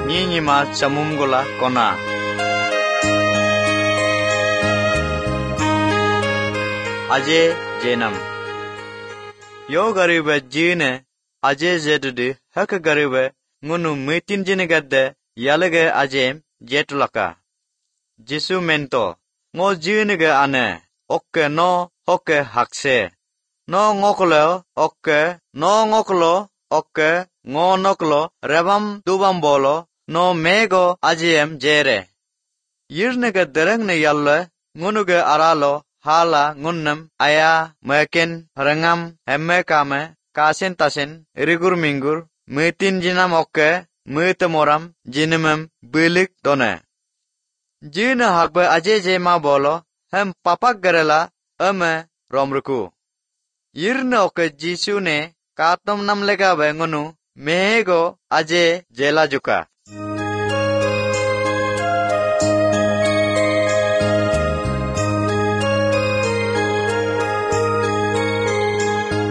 nyima camum gola kona. Aje jenam. Yo garibe jine aje jedudi hak garibe ngunu metin jine gadde yalege ajem jetulaka. Jisu mento ngo jine ge ane okke no hokke hakse. No ngoklo okke no ngoklo okke ngo noklo rebam dubam bolo no mego ajem jere. Yirne ge dereng ne yalle ngunu ge aralo hala ngunnam aya makin rangam emme kame kasen tasen rigur mingur metin jinam okke metemoram jinamam belik done. Jina hakbe aje jema bolo hem papak garela ame romruku. Yirne okke jisu ne katom nam lega be ngunu mehego aje jela juka.